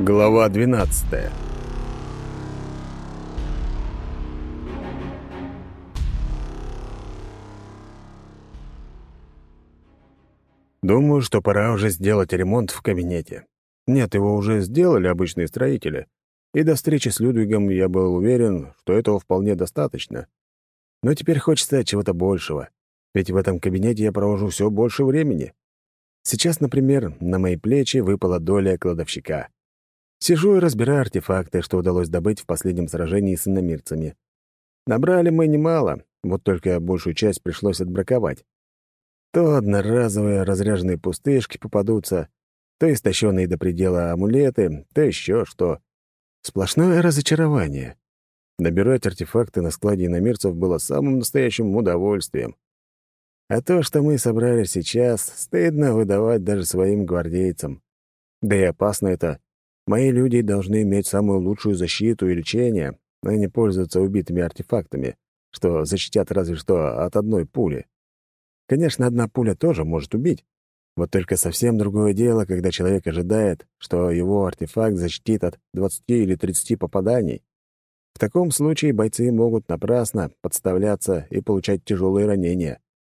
Глава 12. Думаю, что пора уже сделать ремонт в кабинете. Нет, его уже сделали обычные строители. И до встречи с Людвигом я был уверен, что этого вполне достаточно. Но теперь хочется чего-то большего. Ведь в этом кабинете я провожу все больше времени. Сейчас, например, на мои плечи выпала доля кладовщика. Сижу и разбираю артефакты, что удалось добыть в последнем сражении с иномирцами. Набрали мы немало, вот только большую часть пришлось отбраковать. То одноразовые разряженные пустышки попадутся, то истощенные до предела амулеты, то еще что. Сплошное разочарование. Набирать артефакты на складе иномирцев было самым настоящим удовольствием. А то, что мы собрали сейчас, стыдно выдавать даже своим гвардейцам. Да и опасно это. Мои люди должны иметь самую лучшую защиту и лечение, а не пользоваться убитыми артефактами, что защитят разве что от одной пули. Конечно, одна пуля тоже может убить. Вот только совсем другое дело, когда человек ожидает, что его артефакт защитит от 20 или 30 попаданий. В таком случае бойцы могут напрасно подставляться и получать тяжелые ранения.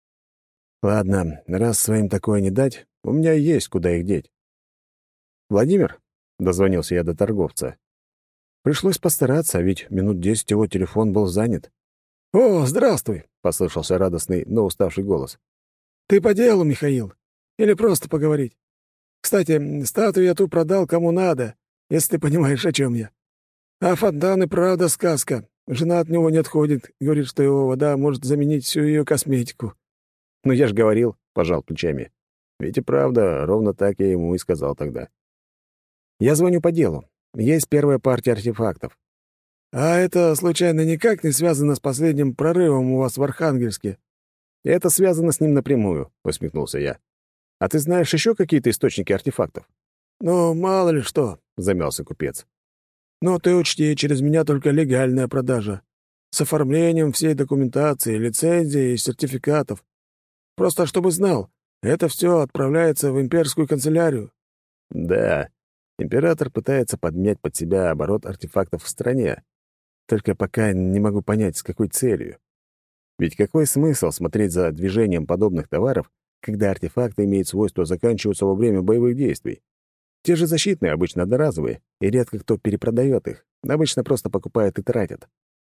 Ладно, раз своим такое не дать, у меня есть куда их деть. «Владимир?» — дозвонился я до торговца. Пришлось постараться, ведь минут 10 его телефон был занят. «О, здравствуй!» — Послышался радостный, но уставший голос. «Ты по делу, Михаил? Или просто поговорить? Кстати, статую я ту продал кому надо, если ты понимаешь, о чем я. А фонтан и правда сказка. Жена от него не отходит, говорит, что его вода может заменить всю ее косметику». «Ну, я ж говорил», — пожал плечами. Ведь и правда, ровно так я ему и сказал тогда. «Я звоню по делу. Есть первая партия артефактов». «А это, случайно, никак не связано с последним прорывом у вас в Архангельске?» «Это связано с ним напрямую», — усмехнулся я. «А ты знаешь еще какие-то источники артефактов?» «Ну, мало ли что», — замялся купец. «Но ты учти, через меня только легальная продажа. С оформлением всей документации, лицензии и сертификатов. Просто чтобы знал, это все отправляется в имперскую канцелярию». «Да, император пытается подмять под себя оборот артефактов в стране. Только пока не могу понять, с какой целью. Ведь какой смысл смотреть за движением подобных товаров, когда артефакты имеют свойство заканчиваться во время боевых действий? Те же защитные обычно одноразовые, и редко кто перепродает их. Обычно просто покупают и тратят.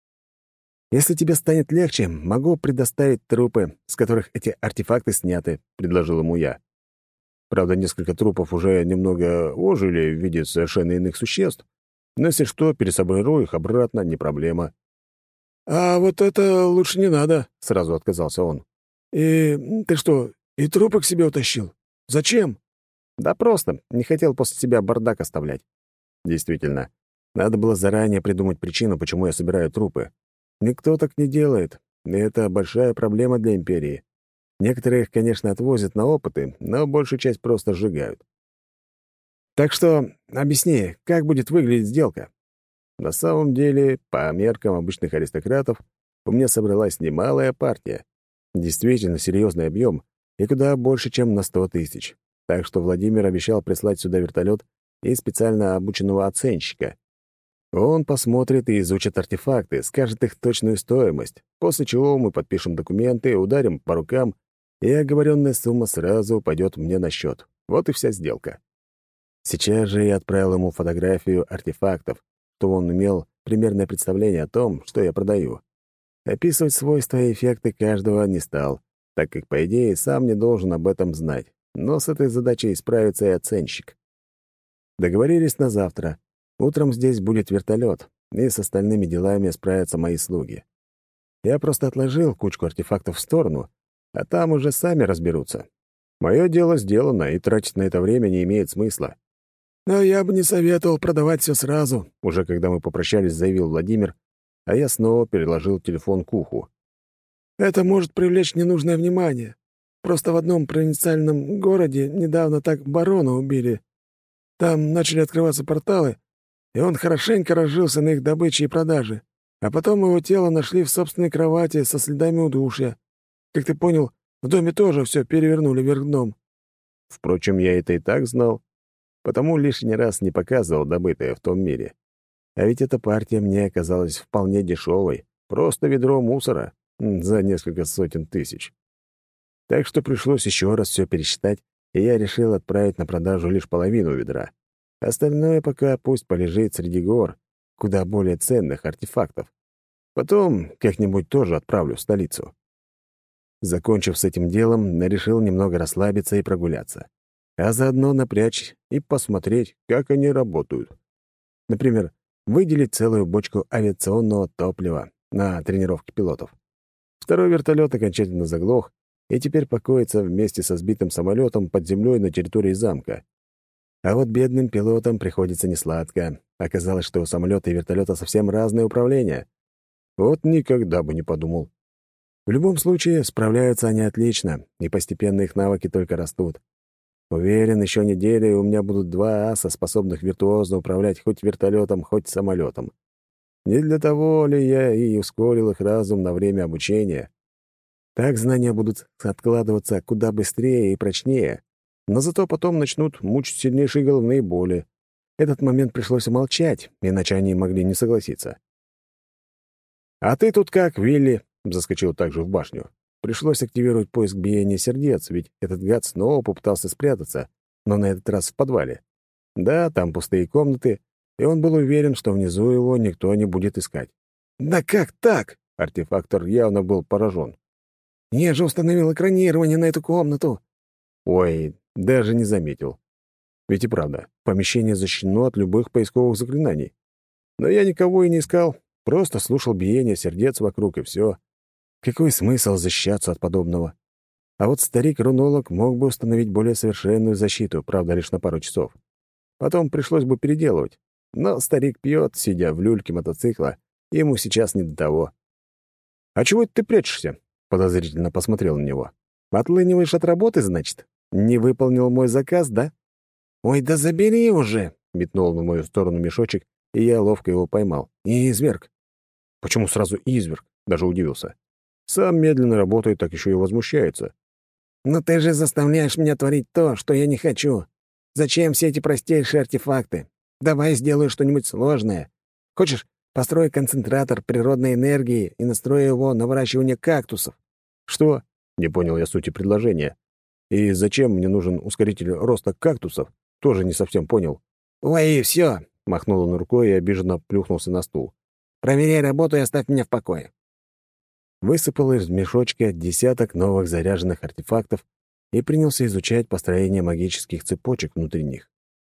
«Если тебе станет легче, могу предоставить трупы, с которых эти артефакты сняты», — предложил ему я. Правда, несколько трупов уже немного ожили в виде совершенно иных существ, но если что, пересоберу их обратно, не проблема. «А вот это лучше не надо», — сразу отказался он. «И ты что, и трупы к себе утащил? Зачем?» Да просто, не хотел после себя бардак оставлять. Действительно, надо было заранее придумать причину, почему я собираю трупы. Никто так не делает, и это большая проблема для империи. Некоторые их, конечно, отвозят на опыты, но большую часть просто сжигают. Так что объясни, как будет выглядеть сделка? На самом деле, по меркам обычных аристократов, у меня собралась немалая партия. Действительно серьезный объем и куда больше, чем на 100 тысяч. Так что Владимир обещал прислать сюда вертолет и специально обученного оценщика. Он посмотрит и изучит артефакты, скажет их точную стоимость, после чего мы подпишем документы, ударим по рукам, и оговоренная сумма сразу упадет мне на счет. Вот и вся сделка. Сейчас же я отправил ему фотографию артефактов, чтобы он имел примерное представление о том, что я продаю. Описывать свойства и эффекты каждого не стал, так как, по идее, сам не должен об этом знать. Но с этой задачей справится и оценщик. Договорились на завтра. Утром здесь будет вертолет, и с остальными делами справятся мои слуги. Я просто отложил кучку артефактов в сторону, а там уже сами разберутся. Мое дело сделано, и тратить на это время не имеет смысла. «Но я бы не советовал продавать все сразу», — уже когда мы попрощались, заявил Владимир, а я снова переложил телефон к уху. «Это может привлечь ненужное внимание. Просто в одном провинциальном городе недавно так барона убили. Там начали открываться порталы, и он хорошенько разжился на их добыче и продаже. А потом его тело нашли в собственной кровати со следами удушья. Как ты понял, в доме тоже все перевернули вверх дном». Впрочем, я это и так знал. потому лишний раз не показывал добытое в том мире. А ведь эта партия мне оказалась вполне дешевой, просто ведро мусора за несколько сотен тысяч. Так что пришлось еще раз все пересчитать, и я решил отправить на продажу лишь половину ведра. Остальное пока пусть полежит среди гор, куда более ценных артефактов. Потом как-нибудь тоже отправлю в столицу. Закончив с этим делом, решил немного расслабиться и прогуляться. А заодно напрячь и посмотреть, как они работают. Например, выделить целую бочку авиационного топлива на тренировки пилотов. Второй вертолет окончательно заглох и теперь покоится вместе со сбитым самолетом под землей на территории замка. А вот бедным пилотам приходится несладко. Оказалось, что у самолета и вертолета совсем разное управление. Вот никогда бы не подумал. В любом случае, справляются они отлично, и постепенно их навыки только растут. Уверен, еще неделю, и у меня будут два аса, способных виртуозно управлять хоть вертолетом, хоть самолетом. Не для того ли я и ускорил их разум на время обучения? Так знания будут откладываться куда быстрее и прочнее, но зато потом начнут мучить сильнейшие головные боли. Этот момент пришлось умолчать, иначе они могли не согласиться. «А ты тут как, Вилли?» — заскочил также в башню. Пришлось активировать поиск биения сердец, ведь этот гад снова попытался спрятаться, но на этот раз в подвале. Да, там пустые комнаты, и он был уверен, что внизу его никто не будет искать. «Да как так?» — артефактор явно был поражен. «Я же установил экранирование на эту комнату». Ой, даже не заметил. Ведь и правда, помещение защищено от любых поисковых заклинаний. Но я никого и не искал, просто слушал биение сердец вокруг, и все. Какой смысл защищаться от подобного? А вот старик-рунолог мог бы установить более совершенную защиту, правда, лишь на пару часов. Потом пришлось бы переделывать. Но старик пьет, сидя в люльке мотоцикла, и ему сейчас не до того. «А чего это ты прячешься?» — подозрительно посмотрел на него. «Отлыниваешь от работы, значит? Не выполнил мой заказ, да?» «Ой, да забери уже!» — метнул в мою сторону мешочек, и я ловко его поймал. «Изверг!» «Почему сразу изверг?» — даже удивился. Сам медленно работает, так еще и возмущается. «Но ты же заставляешь меня творить то, что я не хочу. Зачем все эти простейшие артефакты? Давай сделаю что-нибудь сложное. Хочешь, построю концентратор природной энергии и настрою его на выращивание кактусов?» «Что?» — не понял я сути предложения. «И зачем мне нужен ускоритель роста кактусов?» Тоже не совсем понял. «Ой, все!» — махнул он рукой и обиженно плюхнулся на стул. «Проверяй работу и оставь меня в покое». Высыпал из мешочка десяток новых заряженных артефактов и принялся изучать построение магических цепочек внутри них.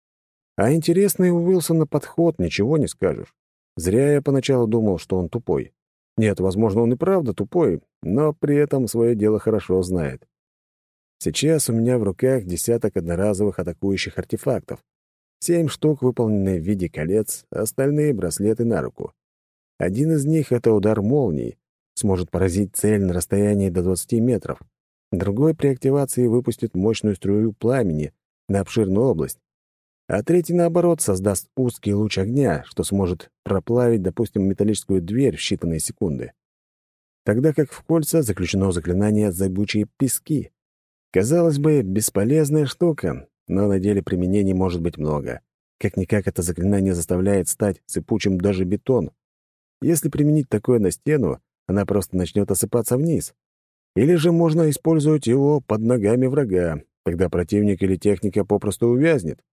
А интересный у Уилсона подход, ничего не скажешь. Зря я поначалу думал, что он тупой. Нет, возможно, он и правда тупой, но при этом свое дело хорошо знает. Сейчас у меня в руках десяток одноразовых атакующих артефактов. 7 штук выполнены в виде колец, а остальные — браслеты на руку. Один из них — это удар молнии, сможет поразить цель на расстоянии до 20 метров. Другой при активации выпустит мощную струю пламени на обширную область. А третий, наоборот, создаст узкий луч огня, что сможет проплавить, допустим, металлическую дверь в считанные секунды. Тогда как в кольца заключено заклинание «Зыбучие пески». Казалось бы, бесполезная штука, но на деле применений может быть много. Как-никак это заклинание заставляет стать сыпучим даже бетон. Если применить такое на стену, она просто начнет осыпаться вниз. Или же можно использовать его под ногами врага, тогда противник или техника попросту увязнет.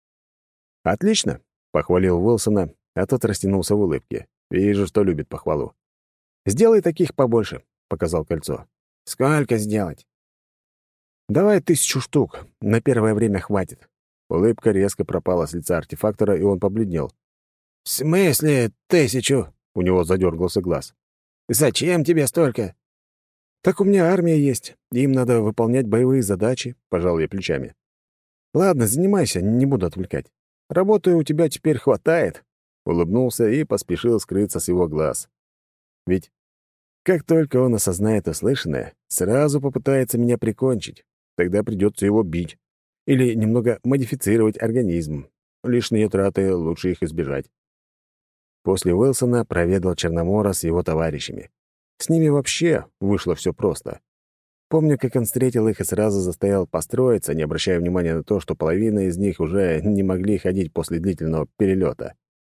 «Отлично!» — похвалил Уилсона, а тот растянулся в улыбке. «Вижу, что любит похвалу». «Сделай таких побольше», — показал кольцо. «Сколько сделать?» «Давай 1000 штук. На первое время хватит». Улыбка резко пропала с лица артефактора, и он побледнел. «В смысле 1000?» — у него задергался глаз. «Зачем тебе столько?» «Так у меня армия есть, им надо выполнять боевые задачи», — пожал я плечами. «Ладно, занимайся, не буду отвлекать. Работы у тебя теперь хватает», — улыбнулся и поспешил скрыться с его глаз. Ведь как только он осознает услышанное, сразу попытается меня прикончить. Тогда придется его бить. Или немного модифицировать организм. Лишние траты, лучше их избежать. После Уилсона проведал Черномора с его товарищами. С ними вообще вышло все просто. Помню, как он встретил их и сразу заставил построиться, не обращая внимания на то, что половина из них уже не могли ходить после длительного перелета.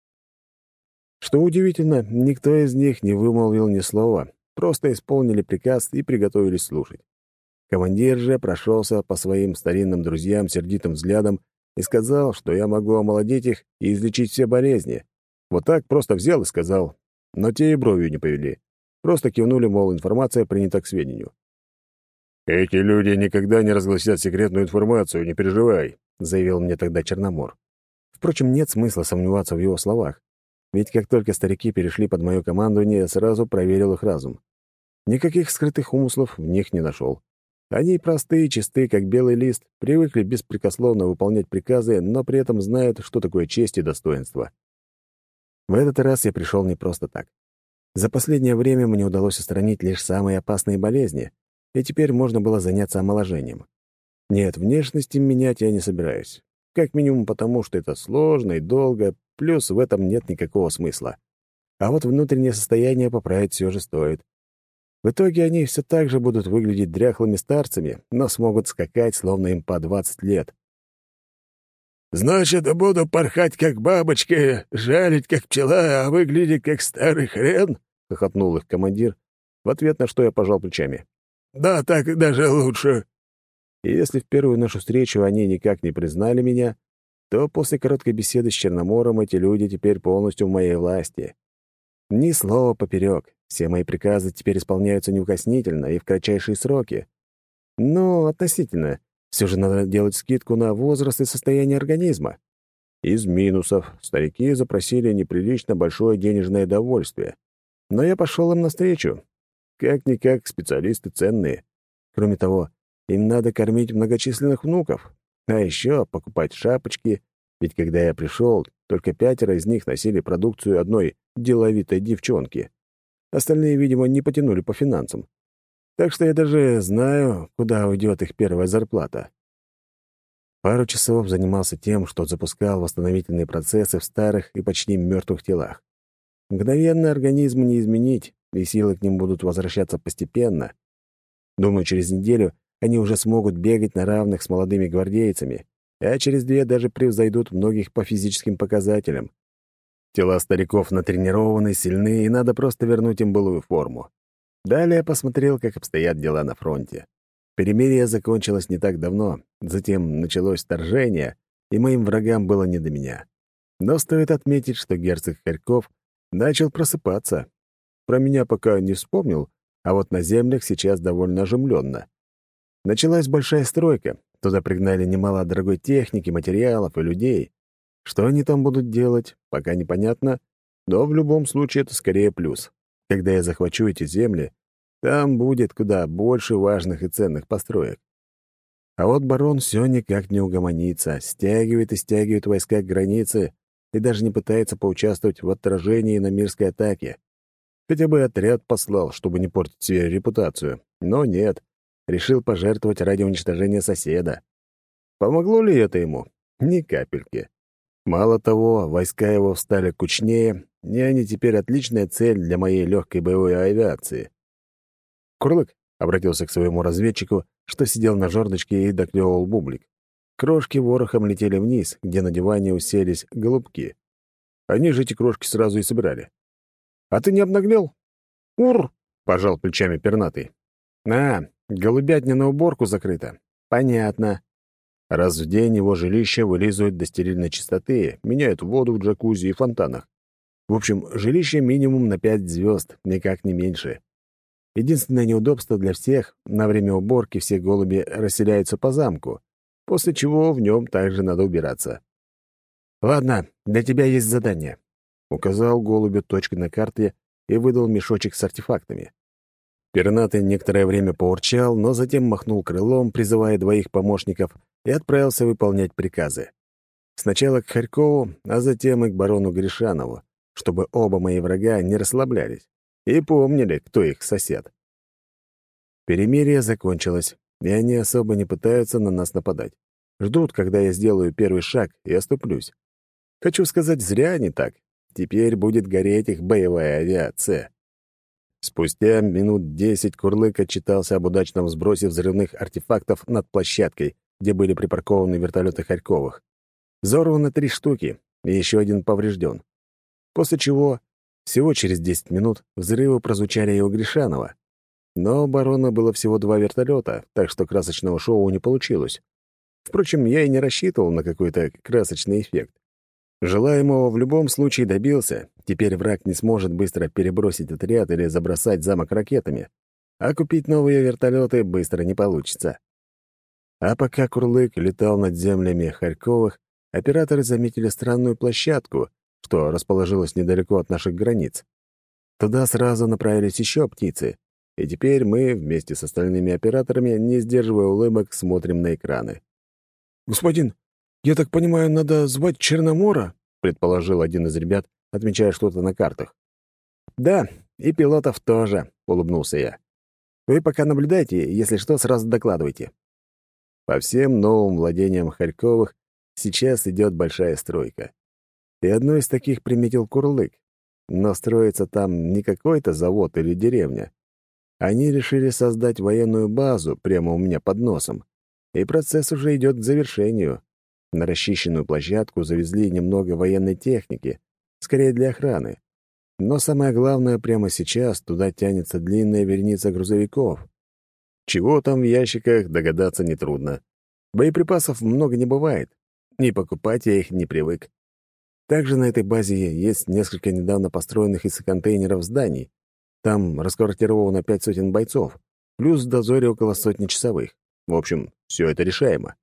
Что удивительно, никто из них не вымолвил ни слова, просто исполнили приказ и приготовились слушать. Командир же прошелся по своим старинным друзьям сердитым взглядом и сказал, что я могу омолодить их и излечить все болезни. Вот так просто взял и сказал. Но те и бровью не повели. Просто кивнули, мол, информация принята к сведению. «Эти люди никогда не разгласят секретную информацию, не переживай», — заявил мне тогда Черномор. Впрочем, нет смысла сомневаться в его словах, ведь как только старики перешли под мое командование, я сразу проверил их разум. Никаких скрытых умыслов в них не нашел. Они простые, чисты, как белый лист, привыкли беспрекословно выполнять приказы, но при этом знают, что такое честь и достоинство. В этот раз я пришел не просто так. За последнее время мне удалось устранить лишь самые опасные болезни, и теперь можно было заняться омоложением. Нет, внешности менять я не собираюсь. Как минимум потому, что это сложно и долго, плюс в этом нет никакого смысла. А вот внутреннее состояние поправить все же стоит. В итоге они все так же будут выглядеть дряхлыми старцами, но смогут скакать, словно им по 20 лет. «Значит, буду порхать, как бабочка, жалить, как пчела, а выглядеть, как старый хрен?» — хохотнул их командир, в ответ на что я пожал плечами. «Да, так даже лучше». И если в первую нашу встречу они никак не признали меня, то после короткой беседы с Черномором эти люди теперь полностью в моей власти. Ни слова поперек. Все мои приказы теперь исполняются неукоснительно и в кратчайшие сроки. Но относительно. Все же надо делать скидку на возраст и состояние организма. Из минусов старики запросили неприлично большое денежное довольствие. Но я пошел им навстречу. Как-никак специалисты ценные. Кроме того, им надо кормить многочисленных внуков. А еще покупать шапочки. Ведь когда я пришел, только 5 из них носили продукцию одной деловитой девчонки. Остальные, видимо, не потянули по финансам. Так что я даже знаю, куда уйдет их первая зарплата. Пару часов занимался тем, что запускал восстановительные процессы в старых и почти мертвых телах. Мгновенно организм не изменить, и силы к ним будут возвращаться постепенно. Думаю, через неделю они уже смогут бегать на равных с молодыми гвардейцами, а через 2 даже превзойдут многих по физическим показателям. Тела стариков натренированы, сильны, и надо просто вернуть им былую форму. Далее посмотрел, как обстоят дела на фронте. Перемирие закончилось не так давно, затем началось вторжение, и моим врагам было не до меня. Но стоит отметить, что герцог Харьков начал просыпаться. Про меня пока не вспомнил, а вот на землях сейчас довольно оживленно. Началась большая стройка, туда пригнали немало дорогой техники, материалов и людей. Что они там будут делать, пока непонятно, но в любом случае это скорее плюс. Когда я захвачу эти земли, там будет куда больше важных и ценных построек. А вот барон все никак не угомонится, стягивает и стягивает войска к границе и даже не пытается поучаствовать в отражении на мирской атаке. Хотя бы отряд послал, чтобы не портить себе репутацию. Но нет, решил пожертвовать ради уничтожения соседа. Помогло ли это ему? Ни капельки. Мало того, войска его встали кучнее, и они теперь отличная цель для моей легкой боевой авиации. «Курлык», — обратился к своему разведчику, что сидел на жердочке и доклевывал бублик. Крошки ворохом летели вниз, где на диване уселись голубки. Они же эти крошки сразу и собирали. «А ты не обнаглел?» «Ур!» — пожал плечами пернатый. Голубятня на уборку закрыта. Понятно. Раз в день его жилище вылизывают до стерильной чистоты, меняют воду в джакузи и фонтанах. В общем, жилище минимум на 5 звезд, никак не меньше. Единственное неудобство для всех — на время уборки все голуби расселяются по замку, после чего в нем также надо убираться. «Ладно, для тебя есть задание», — указал голубю точкой на карте и выдал мешочек с артефактами. Пернатый некоторое время поурчал, но затем махнул крылом, призывая 2 помощников, и отправился выполнять приказы. Сначала к Харькову, а затем и к барону Гришанову, чтобы оба мои врага не расслаблялись и помнили, кто их сосед. Перемирие закончилось, и они особо не пытаются на нас нападать. Ждут, когда я сделаю первый шаг и оступлюсь. Хочу сказать, зря они так. Теперь будет гореть их боевая авиация. Спустя минут 10 Курлык отчитался об удачном сбросе взрывных артефактов над площадкой, где были припаркованы вертолеты Харьковых. Взорвано 3 штуки, и еще один поврежден. После чего, всего через 10 минут, взрывы прозвучали и у Гришанова. Но у барона было всего 2 вертолета, так что красочного шоу не получилось. Впрочем, я и не рассчитывал на какой-то красочный эффект. Желаемого в любом случае добился. Теперь враг не сможет быстро перебросить отряд или забросать замок ракетами. А купить новые вертолеты быстро не получится. А пока Курлык летал над землями Харьковых, операторы заметили странную площадку, что расположилась недалеко от наших границ. Туда сразу направились еще птицы, и теперь мы, вместе с остальными операторами, не сдерживая улыбок, смотрим на экраны. «Господин, я так понимаю, надо звать Черномора?» — предположил один из ребят, отмечая что-то на картах. «Да, и пилотов тоже», — улыбнулся я. «Вы пока наблюдайте, если что, сразу докладывайте». По всем новым владениям Харьковых сейчас идет большая стройка. И одну из таких приметил Курлык. Но строится там не какой-то завод или деревня. Они решили создать военную базу прямо у меня под носом. И процесс уже идет к завершению. На расчищенную площадку завезли немного военной техники, скорее для охраны. Но самое главное, прямо сейчас туда тянется длинная вереница грузовиков. Чего там в ящиках, догадаться нетрудно. Боеприпасов много не бывает, и покупать я их не привык. Также на этой базе есть несколько недавно построенных из контейнеров зданий. Там расквартировано 5 сотен бойцов, плюс в дозоре около сотни часовых. В общем, все это решаемо.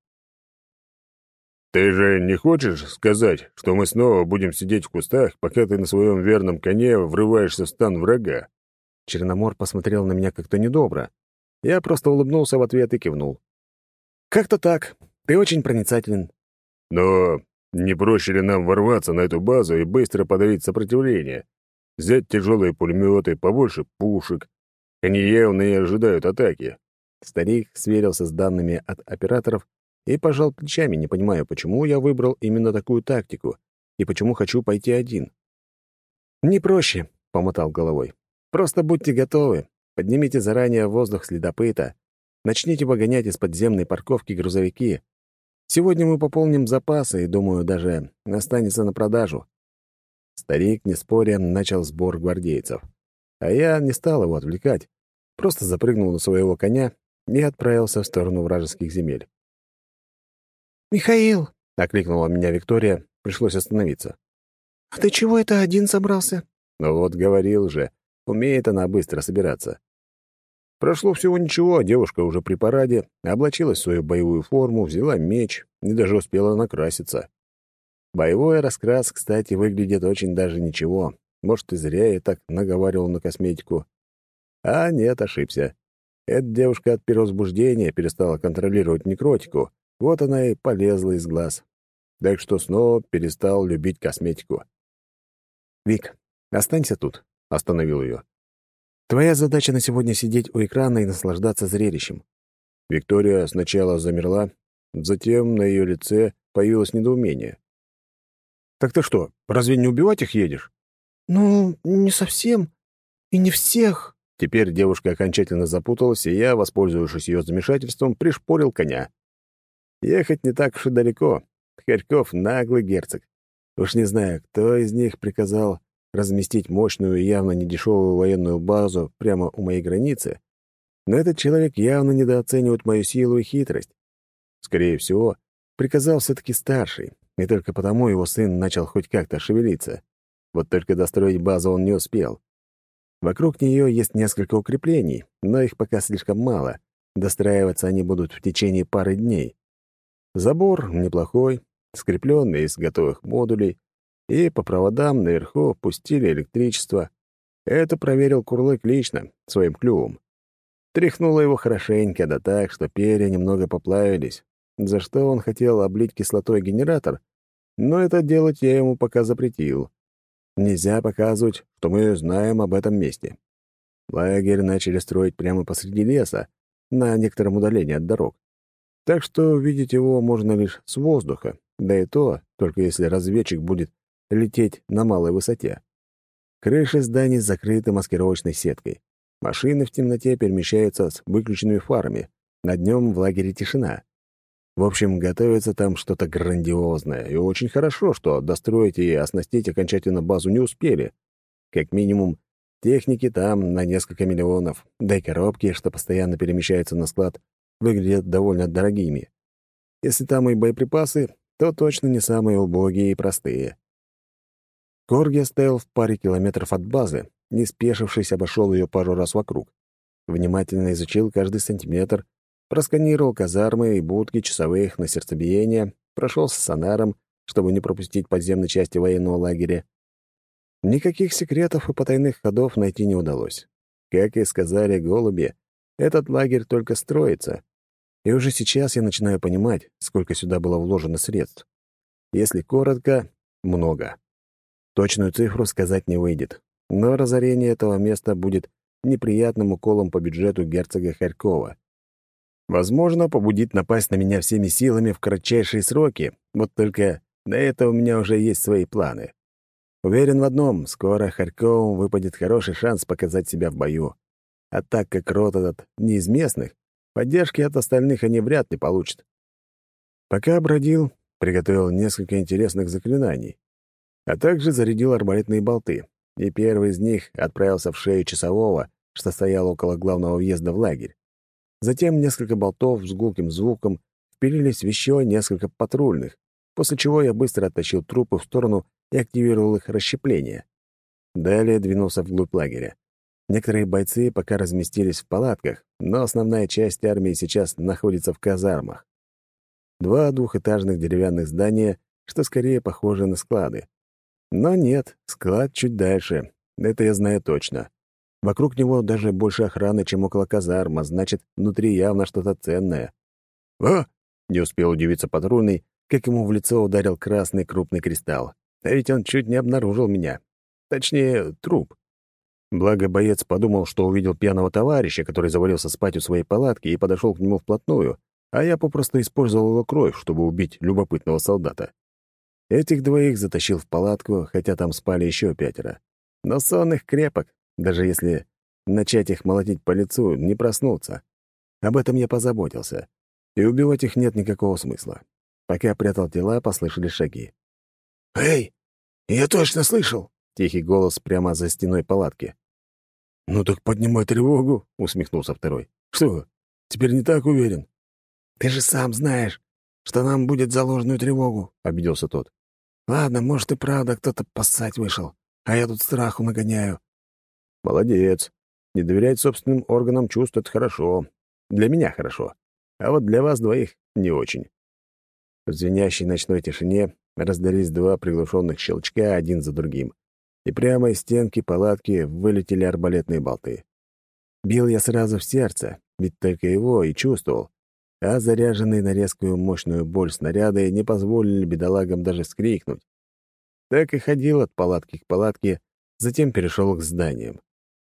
«Ты же не хочешь сказать, что мы снова будем сидеть в кустах, пока ты на своем верном коне врываешься в стан врага?» Черномор посмотрел на меня как-то недобро. Я просто улыбнулся в ответ и кивнул. «Как-то так. Ты очень проницателен». «Но не проще ли нам ворваться на эту базу и быстро подавить сопротивление? Взять тяжелые пулеметы, побольше пушек. Они явно и ожидают атаки». Старик сверился с данными от операторов и пожал плечами, не понимая, почему я выбрал именно такую тактику и почему хочу пойти один. «Не проще», — помотал головой. «Просто будьте готовы. Поднимите заранее в воздух следопыта. Начните выгонять из подземной парковки грузовики. Сегодня мы пополним запасы и, думаю, даже останется на продажу». Старик, не споря, начал сбор гвардейцев. А я не стал его отвлекать, просто запрыгнул на своего коня и отправился в сторону вражеских земель. «Михаил!» — окликнула меня Виктория, пришлось остановиться. «А ты чего это один собрался?» Ну вот говорил же, умеет она быстро собираться. Прошло всего ничего, а девушка уже при параде, облачилась в свою боевую форму, взяла меч и даже успела накраситься. Боевой раскрас, кстати, выглядит очень даже ничего. Может, и зря я так наговаривал на косметику. А нет, ошибся. Эта девушка от перевозбуждения перестала контролировать некротику, вот она и полезла из глаз. Так что снова перестал любить косметику. «Вик, останься тут», — остановил ее. «Твоя задача на сегодня сидеть у экрана и наслаждаться зрелищем». Виктория сначала замерла, затем на ее лице появилось недоумение. «Так ты что, разве не убивать их едешь?» «Ну, не совсем. И не всех». Теперь девушка окончательно запуталась, и я, воспользовавшись ее замешательством, пришпорил коня. Ехать не так уж и далеко. Харьков — наглый герцог. Уж не знаю, кто из них приказал разместить мощную и явно недешевую военную базу прямо у моей границы, но этот человек явно недооценивает мою силу и хитрость. Скорее всего, приказал все-таки старший, и только потому его сын начал хоть как-то шевелиться. Вот только достроить базу он не успел. Вокруг нее есть несколько укреплений, но их пока слишком мало. Достраиваться они будут в течение пары дней. Забор неплохой, скрепленный из готовых модулей, и по проводам наверху пустили электричество. Это проверил Курлык лично, своим клювом. Тряхнуло его хорошенько, да так, что перья немного поплавились, за что он хотел облить кислотой генератор, но это делать я ему пока запретил. Нельзя показывать, что мы знаем об этом месте. Лагерь начали строить прямо посреди леса, на некотором удалении от дорог. Так что видеть его можно лишь с воздуха, да и то, только если разведчик будет лететь на малой высоте. Крыши зданий закрыты маскировочной сеткой, Машины в темноте перемещаются с выключенными фарами. На днем в лагере тишина. В общем, готовится там что-то грандиозное, и очень хорошо, что достроить и оснастить окончательно базу не успели. Как минимум, техники там на несколько миллионов, да и коробки, что постоянно перемещаются на склад, выглядят довольно дорогими. Если там и боеприпасы, то точно не самые убогие и простые. Корги стоял в паре километров от базы, не спешившись, обошел ее пару раз вокруг. Внимательно изучил каждый сантиметр, просканировал казармы и будки часовых на сердцебиение, прошелся с сонаром, чтобы не пропустить подземной части военного лагеря. Никаких секретов и потайных ходов найти не удалось. Как и сказали голуби, этот лагерь только строится. И уже сейчас я начинаю понимать, сколько сюда было вложено средств. Если коротко, много. Точную цифру сказать не выйдет, но разорение этого места будет неприятным уколом по бюджету герцога Харькова. Возможно, побудит напасть на меня всеми силами в кратчайшие сроки, вот только на это у меня уже есть свои планы. Уверен в одном, скоро Харькову выпадет хороший шанс показать себя в бою. А так как род этот не из местных, поддержки от остальных они вряд ли получат. Пока бродил, приготовил несколько интересных заклинаний, а также зарядил арбалетные болты, и первый из них отправился в шею часового, что стоял около главного въезда в лагерь. Затем несколько болтов с гулким звуком впилились в еще несколько патрульных, после чего я быстро оттащил трупы в сторону и активировал их расщепление. Далее двинулся вглубь лагеря. Некоторые бойцы пока разместились в палатках, но основная часть армии сейчас находится в казармах. 2 двухэтажных деревянных здания, что скорее похожи на склады. Но нет, склад чуть дальше, это я знаю точно. Вокруг него даже больше охраны, чем около казарма, значит, внутри явно что-то ценное. «А!» — не успел удивиться патрульный, как ему в лицо ударил красный крупный кристалл. А ведь он чуть не обнаружил меня. Точнее, труп. Благо, боец подумал, что увидел пьяного товарища, который завалился спать у своей палатки и подошел к нему вплотную, а я попросту использовал его кровь, чтобы убить любопытного солдата. Этих 2 затащил в палатку, хотя там спали еще 5. Но сон их крепок. Даже если начать их молотить по лицу, не проснуться. Об этом я позаботился. И убивать их нет никакого смысла. Пока прятал тела, послышались шаги. «Эй, я точно слышал!» — тихий голос прямо за стеной палатки. «Ну так поднимай тревогу!» — усмехнулся второй. «Что, теперь не так уверен?» «Ты же сам знаешь, что нам будет за ложную тревогу!» — обиделся тот. «Ладно, может и правда кто-то поссать вышел, а я тут страху нагоняю». «Молодец. Не доверять собственным органам чувств — это хорошо. Для меня хорошо. А вот для вас 2 не очень». В звенящей ночной тишине раздались 2 приглушенных щелчка один за другим, и прямо из стенки палатки вылетели арбалетные болты. Бил я сразу в сердце, ведь только его и чувствовал, а заряженные на резкую мощную боль снаряды не позволили бедолагам даже вскрикнуть. Так и ходил от палатки к палатке, затем перешел к зданиям.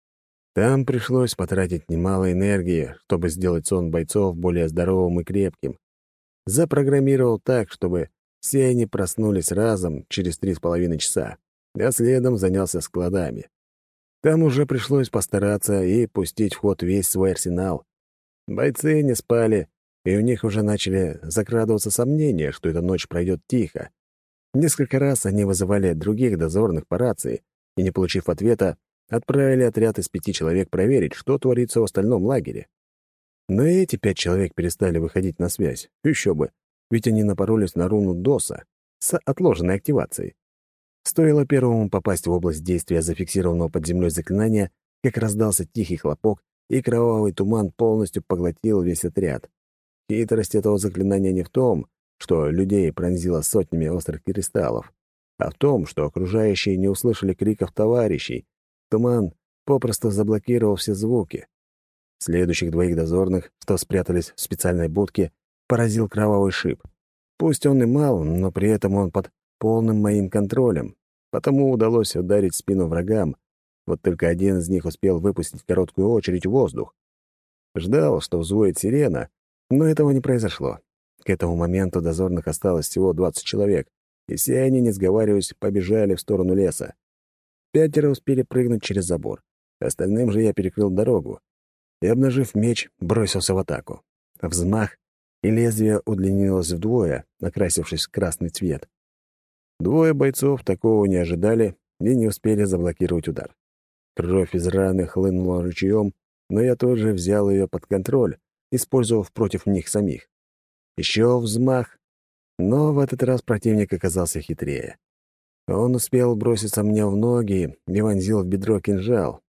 Там пришлось потратить немало энергии, чтобы сделать сон бойцов более здоровым и крепким. Запрограммировал так, чтобы все они проснулись разом через 3,5 часа, а следом занялся складами. Там уже пришлось постараться и пустить в ход весь свой арсенал. Бойцы не спали, и у них уже начали закрадываться сомнения, что эта ночь пройдет тихо. Несколько раз они вызывали других дозорных по рации и, не получив ответа, отправили отряд из 5 человек проверить, что творится в остальном лагере. Но и эти 5 человек перестали выходить на связь. Еще бы, ведь они напоролись на руну ДОСа с отложенной активацией. Стоило первому попасть в область действия зафиксированного под землей заклинания, как раздался тихий хлопок, и кровавый туман полностью поглотил весь отряд. Хитрость этого заклинания не в том, что людей пронзило сотнями острых кристаллов, а в том, что окружающие не услышали криков товарищей. Туман попросту заблокировал все звуки. Следующих 2 дозорных, что спрятались в специальной будке, поразил кровавый шип. Пусть он и мал, но при этом он под полным моим контролем, потому удалось ударить в спину врагам, вот только один из них успел выпустить короткую очередь в воздух. Ждал, что взвоет сирена, но этого не произошло. К этому моменту дозорных осталось всего 20 человек, и все они, не сговариваясь, побежали в сторону леса. 5 успели прыгнуть через забор. Остальным же я перекрыл дорогу и, обнажив меч, бросился в атаку. Взмах, и лезвие удлинилось вдвое, окрасившись в красный цвет. Двое бойцов такого не ожидали и не успели заблокировать удар. Кровь из раны хлынула ручьем, но я тут же взял ее под контроль, использовав против них самих. Еще взмах, но в этот раз противник оказался хитрее. Он успел броситься мне в ноги и вонзил в бедро кинжал.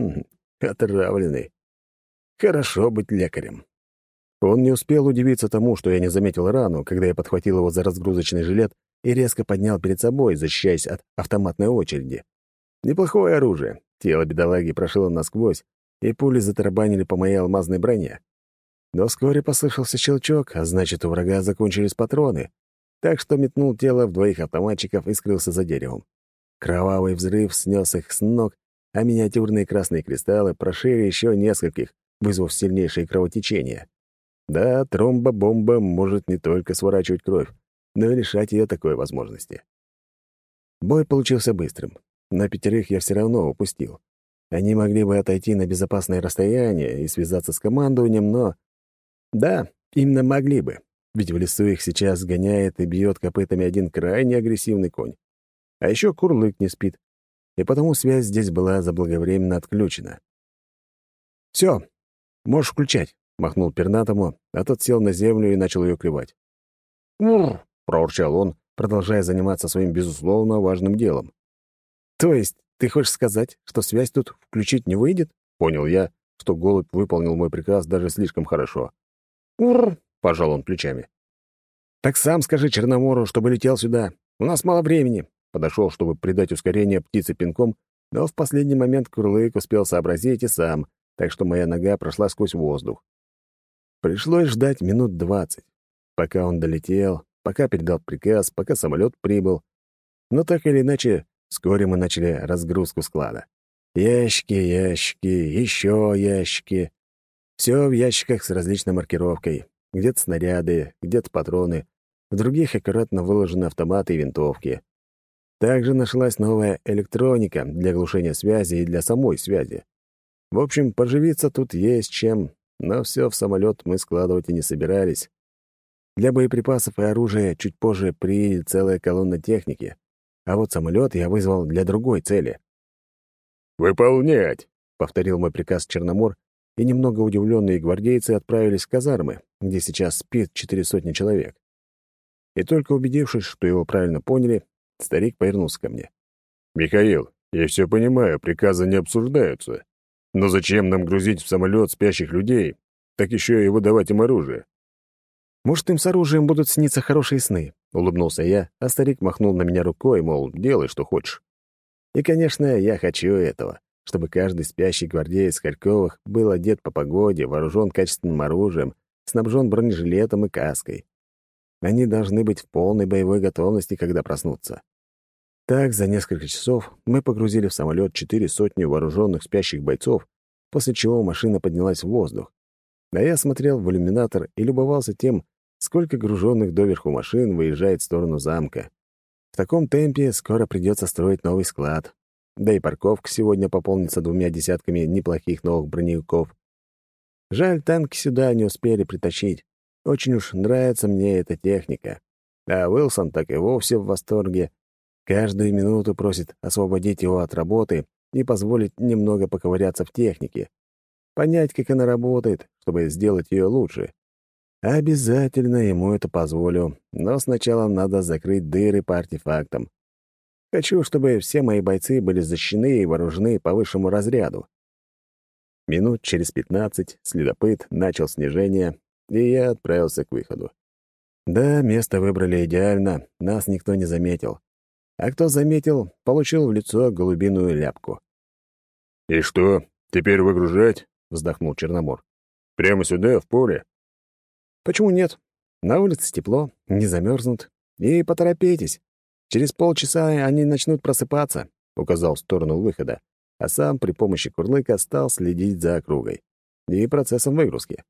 Отравленный. Хорошо быть лекарем. Он не успел удивиться тому, что я не заметил рану, когда я подхватил его за разгрузочный жилет и резко поднял перед собой, защищаясь от автоматной очереди. Неплохое оружие. Тело бедолаги прошило насквозь, и пули затарабанили по моей алмазной броне. Но вскоре послышался щелчок, а значит, у врага закончились патроны, так что метнул тело в двоих автоматчиков и скрылся за деревом. Кровавый взрыв снес их с ног, а миниатюрные красные кристаллы прошили еще нескольких, вызвав сильнейшее кровотечение. Да, тромбобомба может не только сворачивать кровь, но и лишать ее такой возможности. Бой получился быстрым. На 5 я все равно упустил. Они могли бы отойти на безопасное расстояние и связаться с командованием, но... Да, именно могли бы, ведь в лесу их сейчас гоняет и бьет копытами один крайне агрессивный конь. А еще Курлык не спит, и потому связь здесь была заблаговременно отключена. «Все, можешь включать», — махнул пернатому, а тот сел на землю и начал ее клевать. «Ур!» — проурчал он, продолжая заниматься своим безусловно важным делом. «То есть ты хочешь сказать, что связь тут включить не выйдет?» — понял я, что голубь выполнил мой приказ даже слишком хорошо. «Ур!» — пожал он плечами. «Так сам скажи Черномору, чтобы летел сюда. У нас мало времени». Подошел, чтобы придать ускорение птице пинком, но в последний момент Курлык успел сообразить и сам, так что моя нога прошла сквозь воздух. Пришлось ждать минут 20, пока он долетел, пока передал приказ, пока самолет прибыл. Но так или иначе, вскоре мы начали разгрузку склада. Ящики, ящики, еще ящики. Все в ящиках с различной маркировкой. Где-то снаряды, где-то патроны, в других аккуратно выложены автоматы и винтовки. Также нашлась новая электроника для глушения связи и для самой связи. В общем, поживиться тут есть чем, но все в самолет мы складывать и не собирались. Для боеприпасов и оружия чуть позже приедет целая колонна техники, а вот самолет я вызвал для другой цели. «Выполнять!» — повторил мой приказ Черномор, и немного удивленные гвардейцы отправились в казармы, где сейчас спит 400 человек. И только убедившись, что его правильно поняли, старик повернулся ко мне. «Михаил, я все понимаю, приказы не обсуждаются. Но зачем нам грузить в самолет спящих людей, так еще и выдавать им оружие?» «Может, им с оружием будут сниться хорошие сны», — улыбнулся я, а старик махнул на меня рукой, мол, делай, что хочешь. И, конечно, я хочу этого, чтобы каждый спящий гвардеец Харьковых был одет по погоде, вооружен качественным оружием, снабжен бронежилетом и каской. Они должны быть в полной боевой готовности, когда проснутся. Так, за несколько часов мы погрузили в самолет 400 вооруженных спящих бойцов, после чего машина поднялась в воздух. А я смотрел в иллюминатор и любовался тем, сколько груженных доверху машин выезжает в сторону замка. В таком темпе скоро придется строить новый склад. Да и парковка сегодня пополнится 2 десятками неплохих новых броневиков. Жаль, танки сюда не успели притащить. Очень уж нравится мне эта техника. А Уилсон так и вовсе в восторге. Каждую минуту просит освободить его от работы и позволить немного поковыряться в технике. Понять, как она работает, чтобы сделать ее лучше. Обязательно ему это позволю, но сначала надо закрыть дыры по артефактам. Хочу, чтобы все мои бойцы были защищены и вооружены по высшему разряду. Минут через 15 следопыт начал снижение, и я отправился к выходу. Да, место выбрали идеально, нас никто не заметил. А кто заметил, получил в лицо голубиную ляпку. «И что, теперь выгружать?» — вздохнул Черномор. «Прямо сюда, в поле?» «Почему нет? На улице тепло, не замерзнут. И поторопитесь. Через полчаса они начнут просыпаться», — указал в сторону выхода, а сам при помощи Курлыка стал следить за округой и процессом выгрузки.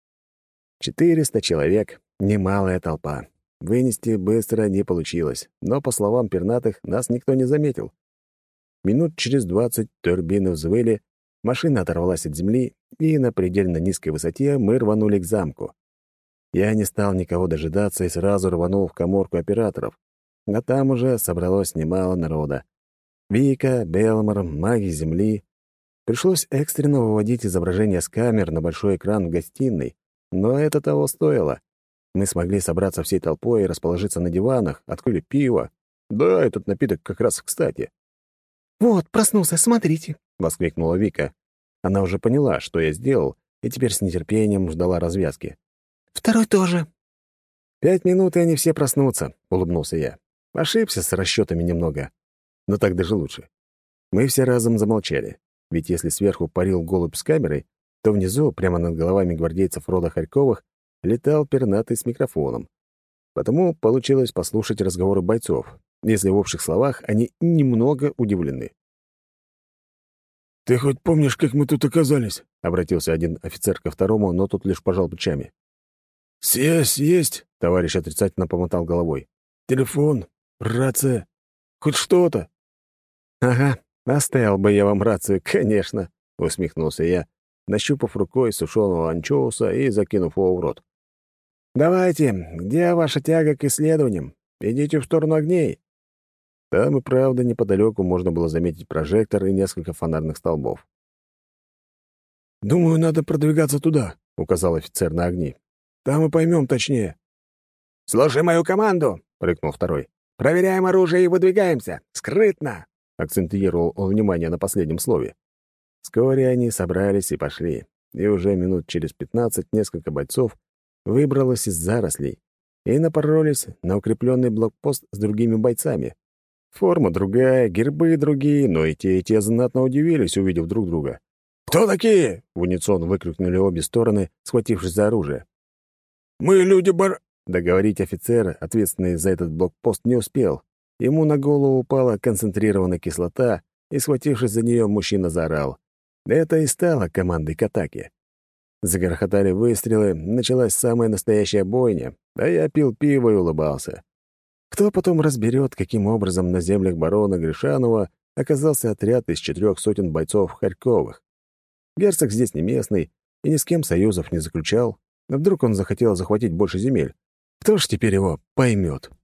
400 человек — немалая толпа. Вынести быстро не получилось, но, по словам пернатых, нас никто не заметил. Минут через 20 турбины взвыли, машина оторвалась от земли, и на предельно низкой высоте мы рванули к замку. Я не стал никого дожидаться и сразу рванул в каморку операторов. А там уже собралось немало народа. Вика, Белмор, маги Земли. Пришлось экстренно выводить изображение с камер на большой экран в гостиной, но это того стоило. Мы смогли собраться всей толпой и расположиться на диванах, открыли пиво. Да, этот напиток как раз кстати. «Вот, проснулся, смотрите!» — воскликнула Вика. Она уже поняла, что я сделал, и теперь с нетерпением ждала развязки. «Второй тоже». 5 минут, и они все проснутся», — улыбнулся я. Ошибся с расчетами немного, но так даже лучше. Мы все разом замолчали, ведь если сверху парил голубь с камерой, то внизу, прямо над головами гвардейцев рода Харьковых, летал пернатый с микрофоном. Потому получилось послушать разговоры бойцов, если в общих словах они немного удивлены. «Ты хоть помнишь, как мы тут оказались?» — обратился один офицер ко второму, но тот лишь пожал плечами. «Связь есть?» — товарищ отрицательно помотал головой. «Телефон, рация, хоть что-то?» «Ага, оставил бы я вам рацию, конечно», — усмехнулся я, нащупав рукой сушеного анчоуса и закинув его в рот. «Давайте, где ваша тяга к исследованиям? Идите в сторону огней». Там и правда неподалеку можно было заметить прожектор и несколько фонарных столбов. «Думаю, надо продвигаться туда», — указал офицер на огни. «Там и поймем точнее». «Слушай мою команду!» — рыкнул второй. «Проверяем оружие и выдвигаемся! Скрытно!» — акцентировал он внимание на последнем слове. Вскоре они собрались и пошли, и уже минут через 15 несколько бойцов выбралось из зарослей и напоролись на укрепленный блокпост с другими бойцами. Форма другая, гербы другие, но и те знатно удивились, увидев друг друга. «Кто такие?» — в унисон выкрикнули обе стороны, схватившись за оружие. «Мы люди Договорить офицер, ответственный за этот блокпост, не успел. Ему на голову упала концентрированная кислота, и, схватившись за нее, мужчина заорал. Это и стало командой к атаке. Загрохотали выстрелы, началась самая настоящая бойня, а я пил пиво и улыбался. Кто потом разберет, каким образом на землях барона Гришанова оказался отряд из 400 бойцов Харьковых? Герцог здесь не местный и ни с кем союзов не заключал. Вдруг он захотел захватить больше земель? Кто ж теперь его поймет?